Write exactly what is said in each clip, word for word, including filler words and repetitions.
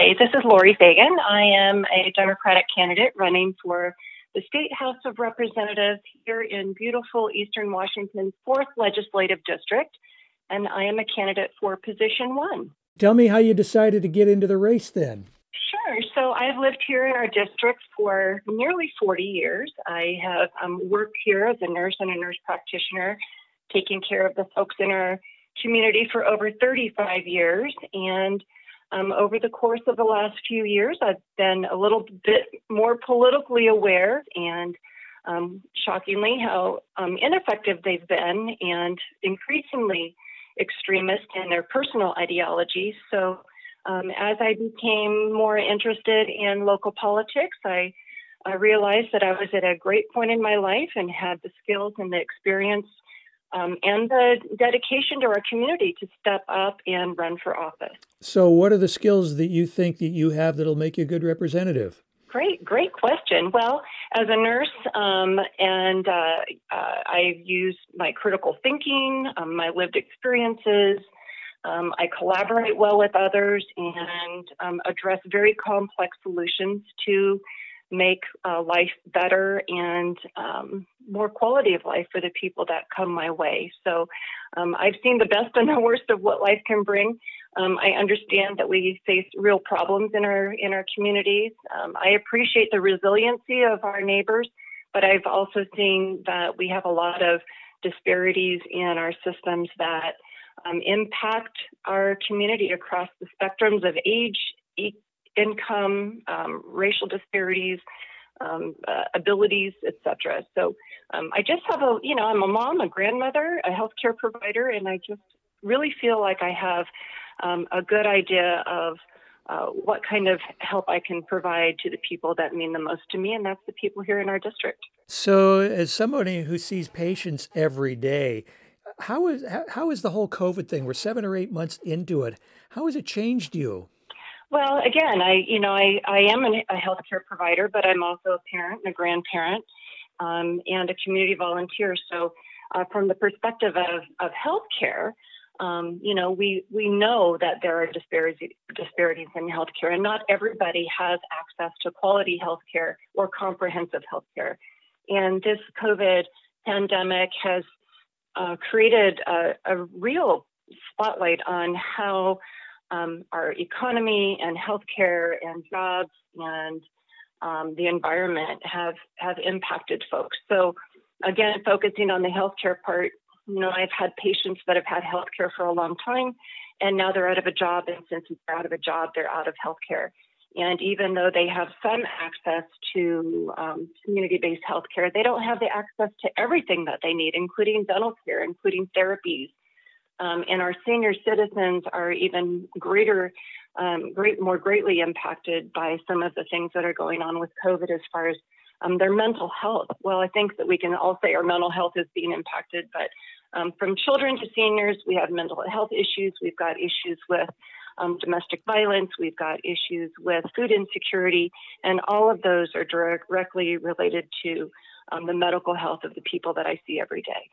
Hi, this is Lori Fagan. I am a Democratic candidate running for the State House of Representatives here in beautiful Eastern Washington's fourth Legislative District, and I am a candidate for position one. Tell me how you decided to get into the race then. Sure. So I've lived here in our district for nearly forty years. I have um, worked here as a nurse and a nurse practitioner, taking care of the folks in our community for over thirty-five years. And um, over the course of the last few years, I've been a little bit more politically aware and um, shockingly how um, ineffective they've been and increasingly extremist in their personal ideologies. So um, as I became more interested in local politics, I, I realized that I was at a great point in my life and had the skills and the experience um, and the dedication to our community to step up and run for office. So what are the skills that you think that you have that'll make you a good representative? Great, great question. Well, as a nurse, um, and uh, uh, I've used my critical thinking, um, my lived experiences. Um, I collaborate well with others and um, address very complex solutions to make uh, life better and um, more quality of life for the people that come my way. So um, I've seen the best and the worst of what life can bring. Um, I understand that we face real problems in our in our communities. Um, I appreciate the resiliency of our neighbors, but I've also seen that we have a lot of disparities in our systems that um, impact our community across the spectrums of age, e- income, um, racial disparities, um, uh, abilities, et cetera. So um, I just have a, you know, I'm a mom, a grandmother, a healthcare provider, and I just really feel like I have um, a good idea of uh, what kind of help I can provide to the people that mean the most to me, and that's the people here in our district. So as somebody who sees patients every day, how is how, how is the whole COVID thing? We're seven or eight months into it. How has it changed you? Well, again, I, you know, I, I am an, a healthcare provider, but I'm also a parent and a grandparent um, and a community volunteer. So uh, from the perspective of, of healthcare, um, you know, we, we know that there are disparities, disparities in healthcare, and not everybody has access to quality healthcare or comprehensive healthcare. And this COVID pandemic has uh, created a, a real spotlight on how Um, our economy and healthcare and jobs and um, the environment have, have impacted folks. So again, focusing on the healthcare part, you know, I've had patients that have had healthcare for a long time, and now they're out of a job. And since they're out of a job, they're out of healthcare. And even though they have some access to um, community-based healthcare, they don't have the access to everything that they need, including dental care, including therapies. Um, and our senior citizens are even greater, um, great, more greatly impacted by some of the things that are going on with COVID as far as um, their mental health. Well, I think that we can all say our mental health is being impacted, but um, from children to seniors, we have mental health issues. We've got issues with um, domestic violence. We've got issues with food insecurity, and all of those are direct, directly related to um, the medical health of the people that I see every day.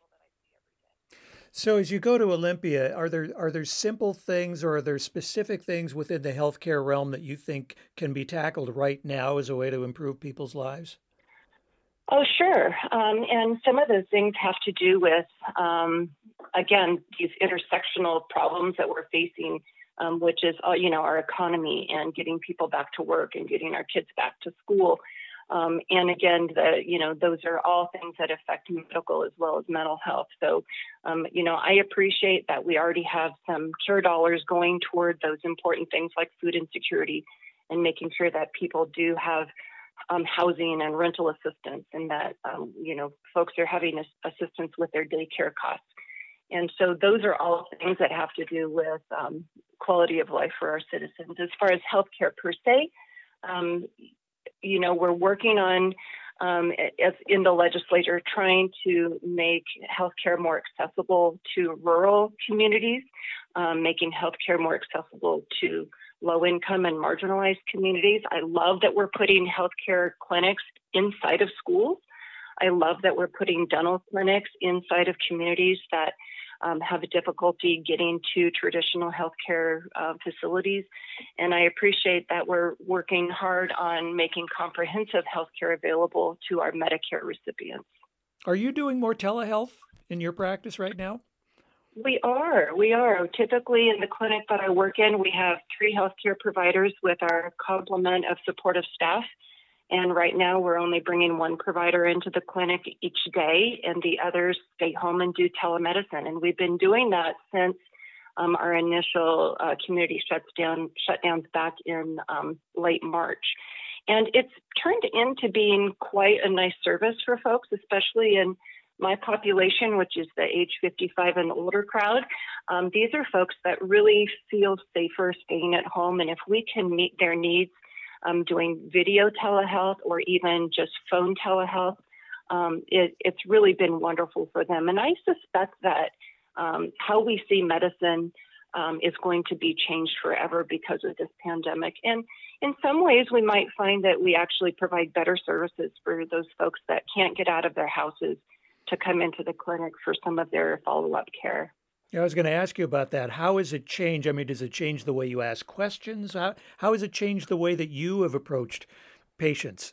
So as you go to Olympia, are there are there simple things or are there specific things within the healthcare realm that you think can be tackled right now as a way to improve people's lives? Oh, sure. Um, and some of those things have to do with, um, again, these intersectional problems that we're facing, um, which is, uh, you know, our economy and getting people back to work and getting our kids back to school. Um, and again, the, you know, those are all things that affect medical as well as mental health. So, um, you know, I appreciate that we already have some care dollars going toward those important things like food insecurity and making sure that people do have um, housing and rental assistance, and that, um, you know, folks are having assistance with their daycare costs. And so those are all things that have to do with um, quality of life for our citizens. As far as healthcare per se, um, you know, we're working on, um, as in the legislature, trying to make healthcare more accessible to rural communities, um, making healthcare more accessible to low-income and marginalized communities. I love that we're putting healthcare clinics inside of schools. I love that we're putting dental clinics inside of communities that um, have difficulty getting to traditional healthcare uh, facilities. And I appreciate that we're working hard on making comprehensive healthcare available to our Medicare recipients. Are you doing more telehealth in your practice right now? We are. We are. Typically, in the clinic that I work in, we have three healthcare providers with our complement of supportive staff. And right now, we're only bringing one provider into the clinic each day, and the others stay home and do telemedicine. And we've been doing that since um, our initial uh, community shuts down, shutdowns back in um, late March. And it's turned into being quite a nice service for folks, especially in my population, which is the age fifty-five and older crowd. Um, these are folks that really feel safer staying at home. And if we can meet their needs um, doing video telehealth or even just phone telehealth, um, it, it's really been wonderful for them. And I suspect that um, how we see medicine um, is going to be changed forever because of this pandemic. And in some ways, we might find that we actually provide better services for those folks that can't get out of their houses to come into the clinic for some of their follow-up care. Yeah, I was going to ask you about that. How has it changed? I mean, does it change the way you ask questions? How, how has it changed the way that you have approached patients?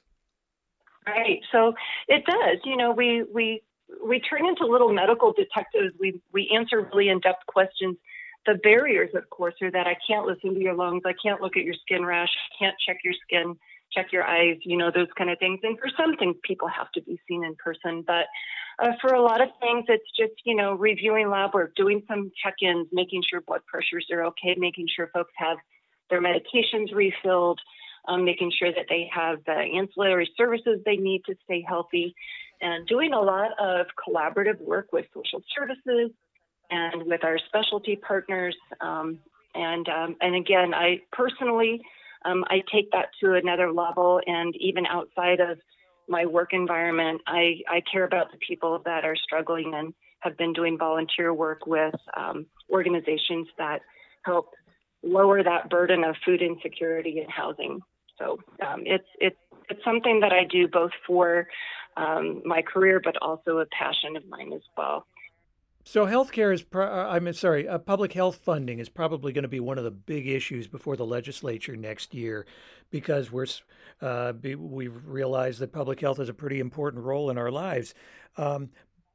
Right. So it does. You know, we we we turn into little medical detectives. We we answer really in-depth questions. The barriers, of course, are that I can't listen to your lungs. I can't look at your skin rash. I can't check your skin, check your eyes, you know, those kind of things. And for some things, people have to be seen in person. But uh, for a lot of things, it's just, you know, reviewing lab work, doing some check-ins, making sure blood pressures are okay, making sure folks have their medications refilled, um, making sure that they have the ancillary services they need to stay healthy, and doing a lot of collaborative work with social services and with our specialty partners. Um, and um, and again, I personally, um, I take that to another level. And even outside of my work environment, I, I care about the people that are struggling and have been doing volunteer work with um, organizations that help lower that burden of food insecurity and housing. So um, it's it's it's something that I do both for um, my career, but also a passion of mine as well. So healthcare is, pro- uh, I'm sorry, uh, public health funding is probably going to be one of the big issues before the legislature next year, because we're uh, be, we've realized that public health has a pretty important role in our lives. Um,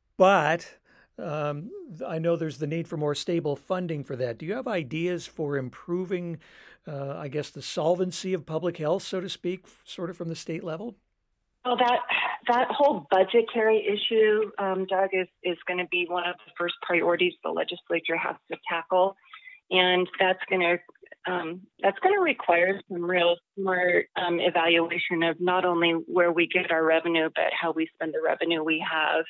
but um, I know there's the need for more stable funding for that. Do you have ideas for improving, uh, I guess, the solvency of public health, so to speak, sort of from the state level? Well, that that whole budgetary issue, um, Doug, is, is going to be one of the first priorities the legislature has to tackle, and that's going to um, that's going to require some real smart um, evaluation of not only where we get our revenue, but how we spend the revenue we have.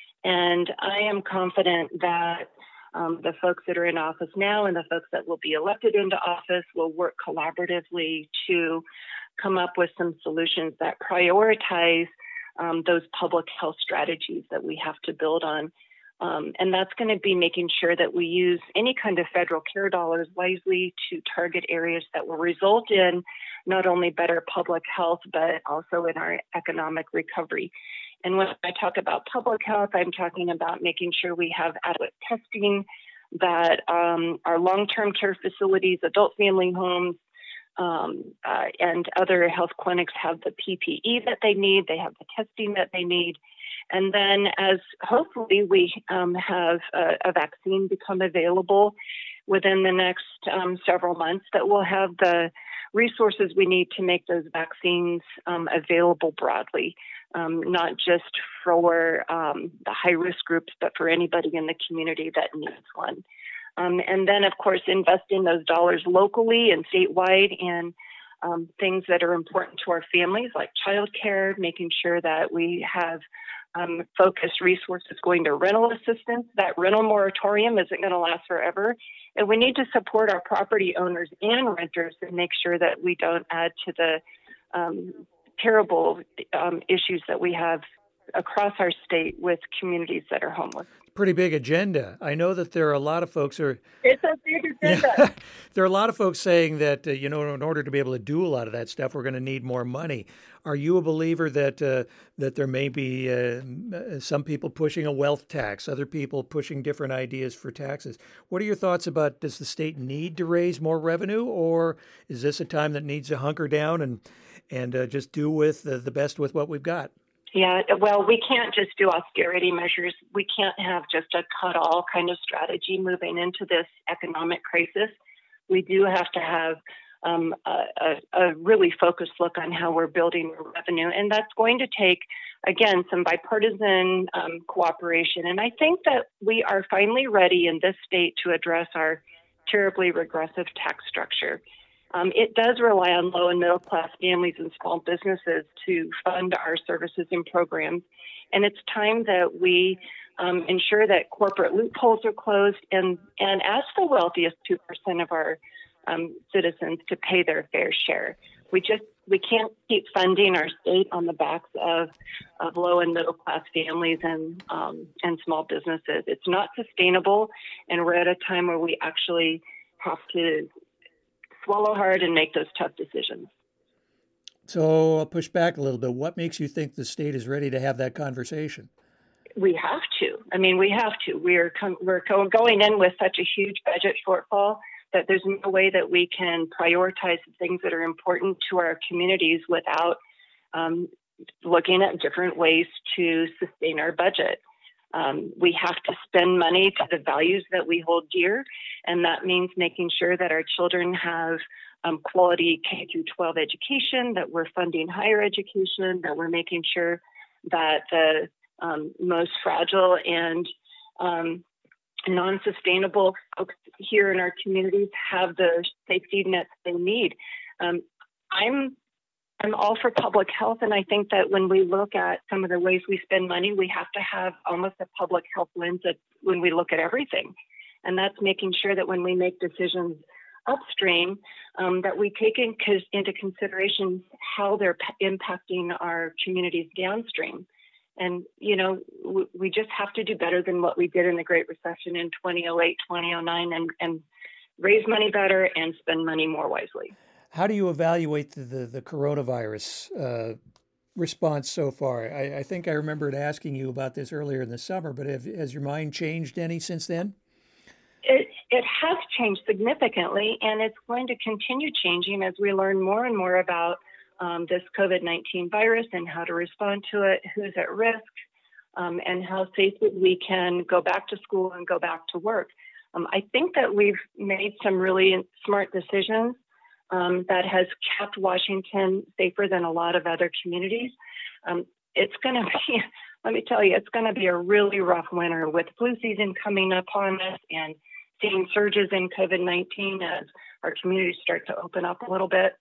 And I am confident that um, the folks that are in office now and the folks that will be elected into office will work collaboratively to come up with some solutions that prioritize um, those public health strategies that we have to build on. Um, and that's going to be making sure that we use any kind of federal care dollars wisely to target areas that will result in not only better public health, but also in our economic recovery. And when I talk about public health, I'm talking about making sure we have adequate testing, that um, our long-term care facilities, adult family homes, Um, uh, and other health clinics have the P P E that they need, they have the testing that they need. And then as hopefully we um, have a, a vaccine become available within the next um, several months, that we'll have the resources we need to make those vaccines um, available broadly, um, not just for um, the high-risk groups, but for anybody in the community that needs one. Um, and then, of course, investing those dollars locally and statewide in um, things that are important to our families, like childcare, making sure that we have um, focused resources going to rental assistance. That rental moratorium isn't going to last forever. And we need to support our property owners and renters and make sure that we don't add to the um, terrible um, issues that we have across our state with communities that are homeless. Pretty big agenda. I know that there are a lot of folks who are. It's a big agenda. Yeah, there are a lot of folks saying that uh, you know, in order to be able to do a lot of that stuff, we're going to need more money. Are you a believer that uh, that there may be uh, some people pushing a wealth tax, other people pushing different ideas for taxes? What are your thoughts about, does the state need to raise more revenue, or is this a time that needs to hunker down and and uh, just do with the, the best with what we've got? Yeah, well, we can't just do austerity measures. We can't have just a cut-all kind of strategy moving into this economic crisis. We do have to have um, a, a, a really focused look on how we're building revenue, and that's going to take, again, some bipartisan um, cooperation. And I think that we are finally ready in this state to address our terribly regressive tax structure. Um, it does rely on low and middle class families and small businesses to fund our services and programs. And it's time that we um, ensure that corporate loopholes are closed and, and ask the wealthiest two percent of our um, citizens to pay their fair share. We just we can't keep funding our state on the backs of, of low and middle class families and um, and small businesses. It's not sustainable, and we're at a time where we actually have to swallow hard and make those tough decisions. So I'll push back a little bit. What makes you think the state is ready to have that conversation? We have to. I mean, we have to. We're com- we're co- going in with such a huge budget shortfall that there's no way that we can prioritize the things that are important to our communities without um, looking at different ways to sustain our budget. Um, we have to spend money to the values that we hold dear, and that means making sure that our children have um, quality K through twelve education, that we're funding higher education, that we're making sure that the um, most fragile and um, non-sustainable folks here in our communities have the safety nets they need. Um, I'm I'm all for public health, and I think that when we look at some of the ways we spend money, we have to have almost a public health lens at, when we look at everything. And that's making sure that when we make decisions upstream, um, that we take in, into consideration how they're p- impacting our communities downstream. And, you know, w- we just have to do better than what we did in the Great Recession in two thousand eight, two thousand nine, and, and raise money better and spend money more wisely. How do you evaluate the, the, the coronavirus uh, response so far? I, I think I remembered asking you about this earlier in the summer, but have, has your mind changed any since then? It, it has changed significantly, and it's going to continue changing as we learn more and more about um, this COVID nineteen virus and how to respond to it, who's at risk, um, and how safely we can go back to school and go back to work. Um, I think that we've made some really smart decisions Um, that has kept Washington safer than a lot of other communities. Um, it's going to be, let me tell you, it's going to be a really rough winter with flu season coming upon us and seeing surges in COVID nineteen as our communities start to open up a little bit.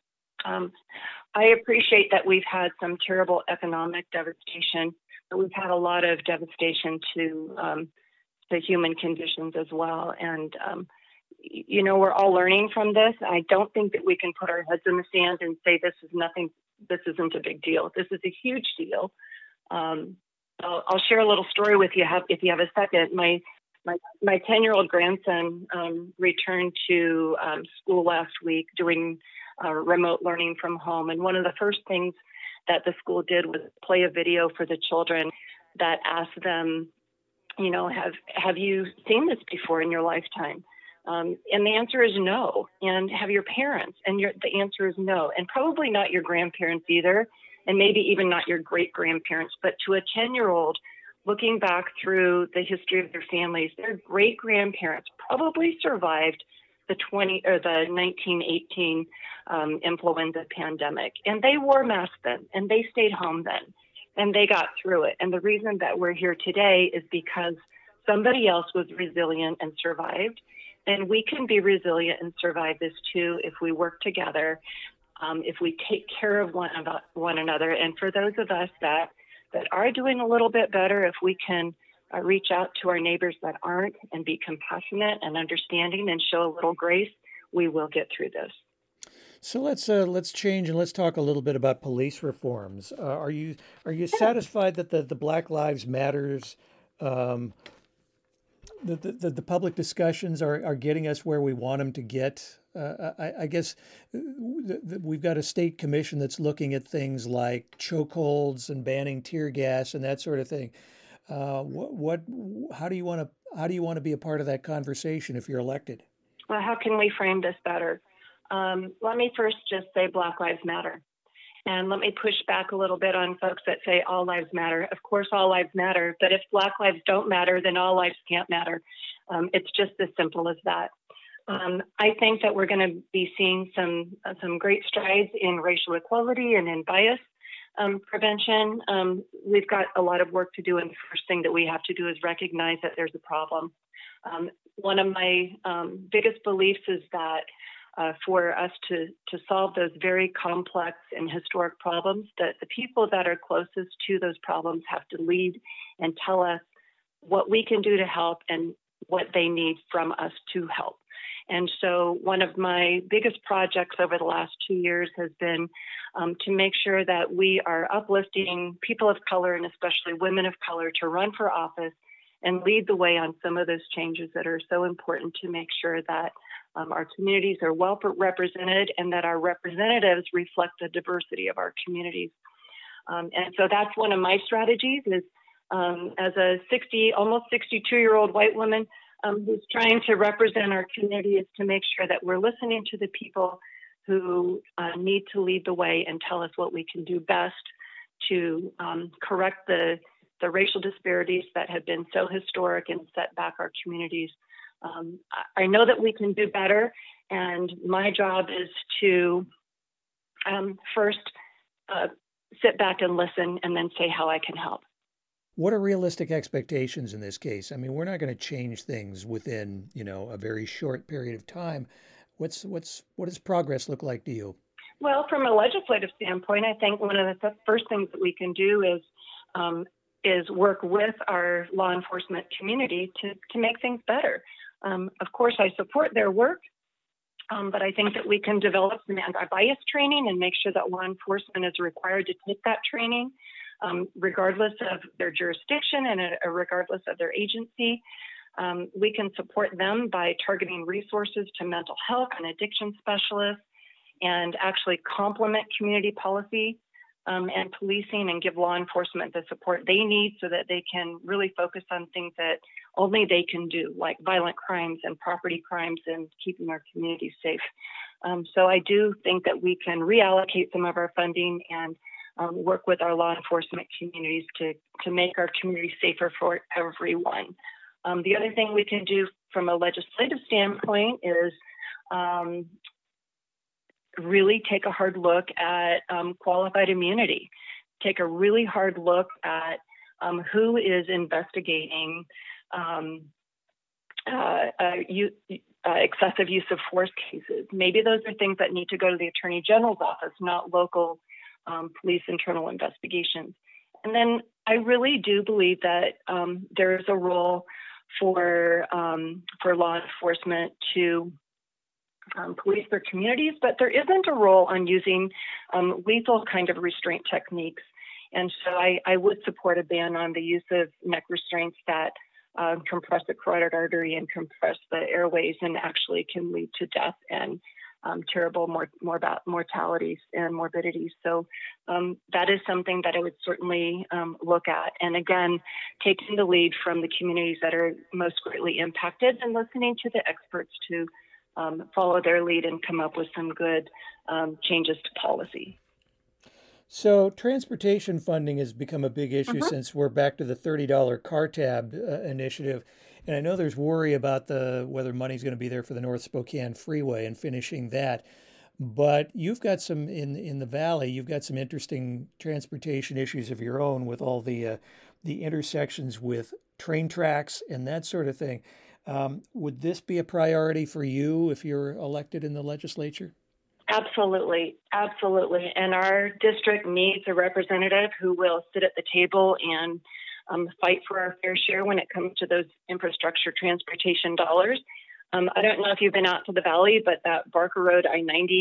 Um, I appreciate that we've had some terrible economic devastation, but we've had a lot of devastation to um, the human conditions as well. And um, you know, we're all learning from this. I don't think that we can put our heads in the sand and say this is nothing, this isn't a big deal. This is a huge deal. Um, I'll, I'll share a little story with you if you have a second. My my my ten-year-old grandson um, returned to um, school last week doing uh, remote learning from home. And one of the first things that the school did was play a video for the children that asked them, you know, have have you seen this before in your lifetime? Um, and the answer is no. And have your parents? And your, the answer is no. And probably not your grandparents either, and maybe even not your great-grandparents. But to a ten-year-old, looking back through the history of their families, their great-grandparents probably survived the twenty or the nineteen eighteen um, influenza pandemic. And they wore masks then, and they stayed home then, and they got through it. And the reason that we're here today is because somebody else was resilient and survived. And we can be resilient and survive this too if we work together, um, if we take care of one, about one another. And for those of us that, that are doing a little bit better, if we can uh, reach out to our neighbors that aren't and be compassionate and understanding and show a little grace, we will get through this. So let's uh, let's change and let's talk a little bit about police reforms. Uh, are you are you satisfied that the, the Black Lives Matters um, the, the the public discussions are, are getting us where we want them to get? Uh, I, I guess uh, th- th- we've got a state commission that's looking at things like chokeholds and banning tear gas and that sort of thing. Uh, what what how do you want to how do you want to be a part of that conversation if you're elected? Well, how can we frame this better? Um, let me first just say Black Lives Matter. And let me push back a little bit on folks that say all lives matter. Of course, all lives matter, but if Black lives don't matter, then all lives can't matter. Um, it's just as simple as that. Um, I think that we're going to be seeing some uh, some great strides in racial equality and in bias um, prevention. Um, we've got a lot of work to do, and the first thing that we have to do is recognize that there's a problem. Um, one of my um, biggest beliefs is that Uh, for us to, to solve those very complex and historic problems, that the people that are closest to those problems have to lead and tell us what we can do to help and what they need from us to help. And so one of my biggest projects over the last two years has been um, to make sure that we are uplifting people of color and especially women of color to run for office and lead the way on some of those changes that are so important to make sure that um, our communities are well represented and that our representatives reflect the diversity of our communities. Um, and so that's one of my strategies is um, as a sixty, almost sixty-two-year-old white woman um, who's trying to represent our community is to make sure that we're listening to the people who uh, need to lead the way and tell us what we can do best to um, correct the the racial disparities that have been so historic and set back our communities. Um, I know that we can do better, and my job is to um, first uh, sit back and listen and then say how I can help. What are realistic expectations in this case? I mean, we're not going to change things within, you know, a very short period of time. What's what's what does progress look like to you? Well, from a legislative standpoint, I think one of the th- first things that we can do is um, is work with our law enforcement community to, to make things better. Um, of course, I support their work, um, but I think that we can develop some anti-bias training and make sure that law enforcement is required to take that training, um, regardless of their jurisdiction and uh, regardless of their agency. Um, we can support them by targeting resources to mental health and addiction specialists and actually complement community policy Um, and policing and give law enforcement the support they need so that they can really focus on things that only they can do, like violent crimes and property crimes and keeping our communities safe. Um, so I do think that we can reallocate some of our funding and um, work with our law enforcement communities to, to make our community safer for everyone. Um, the other thing we can do from a legislative standpoint is um, really take a hard look at um, qualified immunity, take a really hard look at um, who is investigating um, uh, uh, you, uh, excessive use of force cases. Maybe those are things that need to go to the Attorney General's office, not local um, police internal investigations. And then I really do believe that um, there is a role for um, for law enforcement to Um, police their communities, but there isn't a role on using um, lethal kind of restraint techniques. And so I, I would support a ban on the use of neck restraints that uh, compress the carotid artery and compress the airways and actually can lead to death and um, terrible more, more mortalities and morbidities. So um, that is something that I would certainly um, look at. And again, taking the lead from the communities that are most greatly impacted and listening to the experts to Um, follow their lead and come up with some good um, changes to policy. So transportation funding has become a big issue Mm-hmm. since we're back to the thirty dollars car tab uh, initiative. And I know there's worry about the whether money's going to be there for the North Spokane Freeway and finishing that. But you've got some in in the valley. You've got some interesting transportation issues of your own with all the uh, the intersections with train tracks and that sort of thing. Um, would this be a priority for you if you're elected in the legislature? Absolutely, absolutely. And our district needs a representative who will sit at the table and um, fight for our fair share when it comes to those infrastructure transportation dollars. Um, I don't know if you've been out to the valley, but that Barker Road I ninety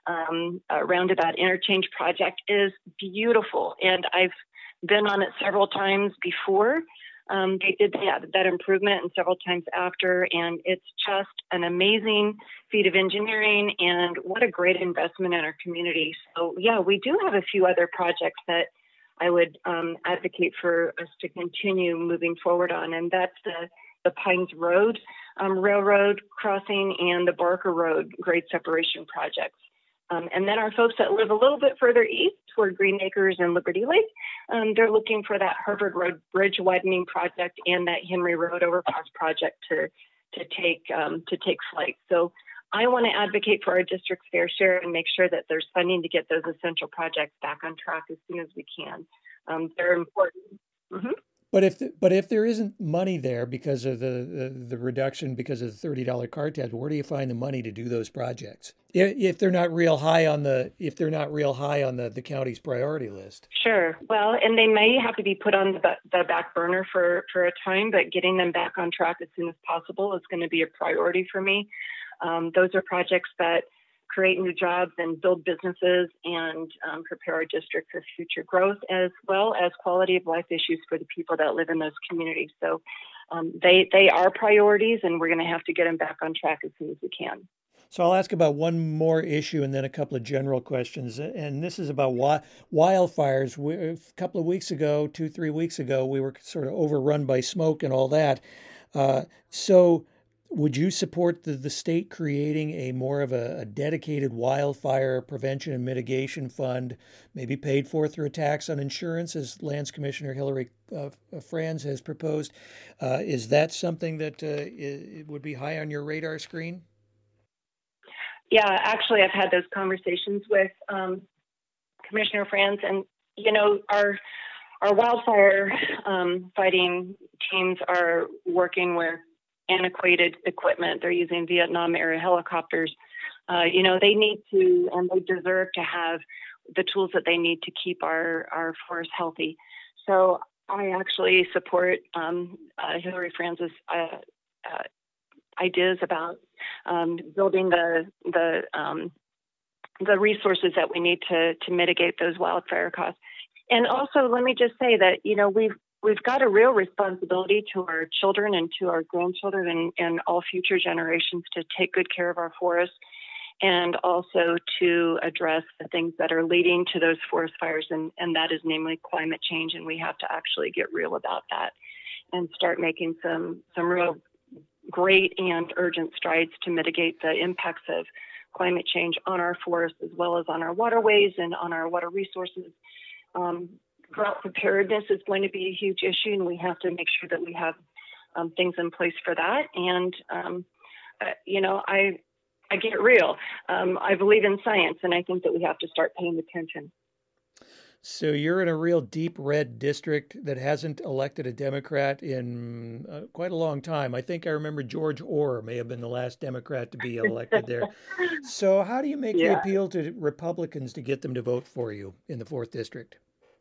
um, uh, roundabout interchange project is beautiful. And I've been on it several times before. Um, they did that, that improvement and several times after, and it's just an amazing feat of engineering and what a great investment in our community. So yeah, we do have a few other projects that I would um, advocate for us to continue moving forward on, and that's the, the Pines Road um, Railroad crossing and the Barker Road grade separation projects. Um, and then our folks that live a little bit further east toward Green Acres and Liberty Lake, um, they're looking for that Harvard Road bridge widening project and that Henry Road overpass project to to take um, to take flight. So I want to advocate for our district's fair share and make sure that there's funding to get those essential projects back on track as soon as we can. Um, they're important. Mm-hmm. But if the, but if there isn't money there because of the, the, the reduction because of the thirty dollar car tabs, where do you find the money to do those projects? If, if they're not real high on the if they're not real high on the, the county's priority list. Sure. Well, and they may have to be put on the, the back burner for, for a time, but getting them back on track as soon as possible is going to be a priority for me. Um, those are projects that create new jobs and build businesses and um, prepare our district for future growth, as well as quality of life issues for the people that live in those communities. So um, they they are priorities, and we're going to have to get them back on track as soon as we can. So I'll ask about one more issue and then a couple of general questions. And this is about wi- wildfires. We, a couple of weeks ago, two, three weeks ago, we were sort of overrun by smoke and all that. Uh, so would you support the, the state creating a more of a, a dedicated wildfire prevention and mitigation fund, maybe paid for through a tax on insurance, as Lands Commissioner Hillary uh, Franz has proposed? Uh, is that something that uh, it would be high on your radar screen? Yeah, actually, I've had those conversations with um, Commissioner Franz, and you know, our our wildfire um, fighting teams are working with antiquated equipment. They're using Vietnam era helicopters. Uh, you know, they need to, and they deserve to have the tools that they need to keep our our forests healthy. So I actually support um, uh, Hillary Franz's uh, uh, ideas about um, building the the um, the resources that we need to to mitigate those wildfire costs. And also, let me just say that you know we've we've got a real responsibility to our children and to our grandchildren and, and all future generations to take good care of our forests, and also to address the things that are leading to those forest fires, and, and that is namely climate change. And we have to actually get real about that and start making some some real great and urgent strides to mitigate the impacts of climate change on our forests, as well as on our waterways and on our water resources. Um, drought preparedness is going to be a huge issue, and we have to make sure that we have um, things in place for that. And, um, uh, you know, I I get real. Um, I believe in science, and I think that we have to start paying attention. So you're in a real deep red district that hasn't elected a Democrat in uh, quite a long time. I think I remember George Orr may have been the last Democrat to be elected there. So how do you make Yeah. the appeal to Republicans to get them to vote for you in the fourth District?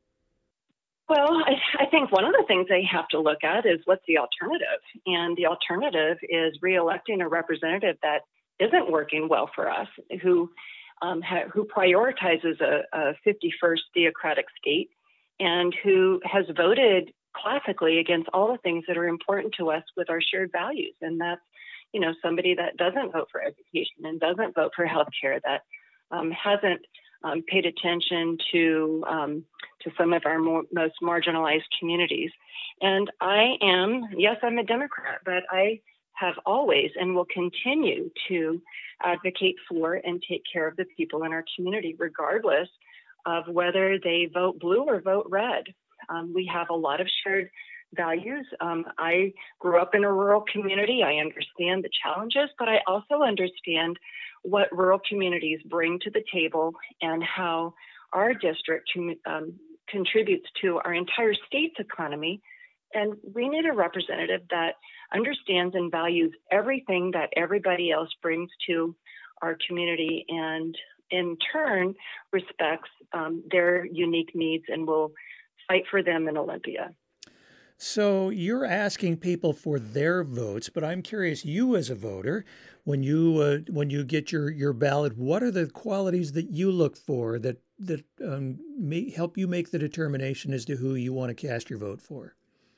Well, I, I think one of the things they have to look at is what's the alternative. And the alternative is reelecting a representative that isn't working well for us, who um, ha, who prioritizes a, a fifty-first theocratic state, and who has voted classically against all the things that are important to us with our shared values. And that's, you know, somebody that doesn't vote for education and doesn't vote for health care, that um, hasn't um, paid attention to um, to some of our more, most marginalized communities. And I am, yes, I'm a Democrat, but I have always and will continue to advocate for and take care of the people in our community, regardless of whether they vote blue or vote red. Um, we have a lot of shared values. Um, I grew up in a rural community. I understand the challenges, but I also understand what rural communities bring to the table and how our district um, contributes to our entire state's economy. And we need a representative that understands and values everything that everybody else brings to our community, and in turn respects um, their unique needs and will fight for them in Olympia. So you're asking people for their votes, but I'm curious, you as a voter, when you uh, when you get your, your ballot, what are the qualities that you look for that that um, may help you make the determination as to who you want to cast your vote for?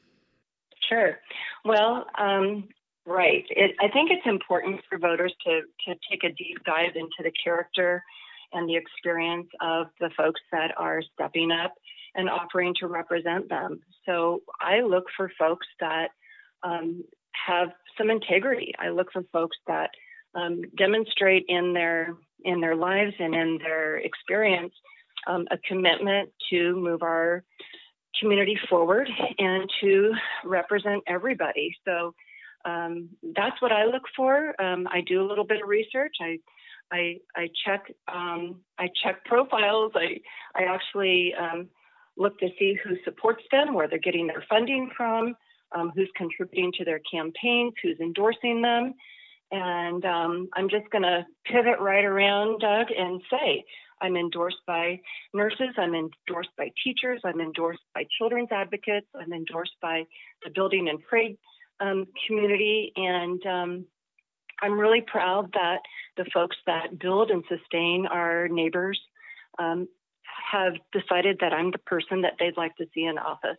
Sure. Well, um, right. It, I think it's important for voters to, to take a deep dive into the character and the experience of the folks that are stepping up and offering to represent them. So I look for folks that um, have some integrity. I look for folks that um, demonstrate in their in their lives and in their experience um, a commitment to move our community forward and to represent everybody. So um, that's what I look for. Um, I do a little bit of research. I I, I check um, I check profiles. I I actually um, look to see who supports them, where they're getting their funding from, um, who's contributing to their campaigns, who's endorsing them. And um, I'm just going to pivot right around, Doug, and say I'm endorsed by nurses, I'm endorsed by teachers, I'm endorsed by children's advocates, I'm endorsed by the building and trade um, community. And um, I'm really proud that the folks that build and sustain our neighbors um, have decided that I'm the person that they'd like to see in office.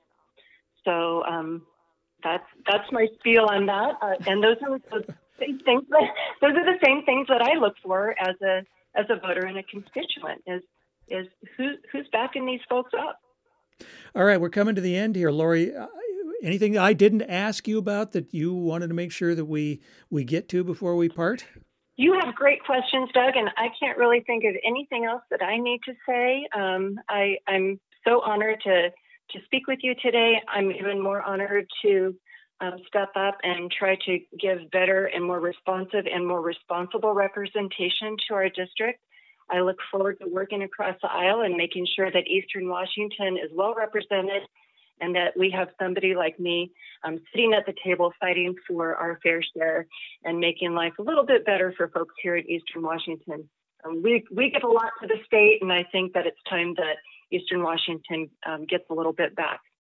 So um, that's that's my spiel on that. Uh, and those are the same things that those are the same things that I look for as a as a voter and a constituent is is who who's backing these folks up. All right, we're coming to the end here, Lori. Uh, anything I didn't ask you about that you wanted to make sure that we we get to before we part? You have great questions, Doug, and I can't really think of anything else that I need to say. Um, I, I'm so honored to to speak with you today. I'm even more honored to um, step up and try to give better and more responsive and more responsible representation to our district. I look forward to working across the aisle and making sure that Eastern Washington is well represented and that we have somebody like me um, sitting at the table fighting for our fair share and making life a little bit better for folks here in Eastern Washington. Um, we, we give a lot to the state, and I think that it's time that Eastern Washington um, gets a little bit back.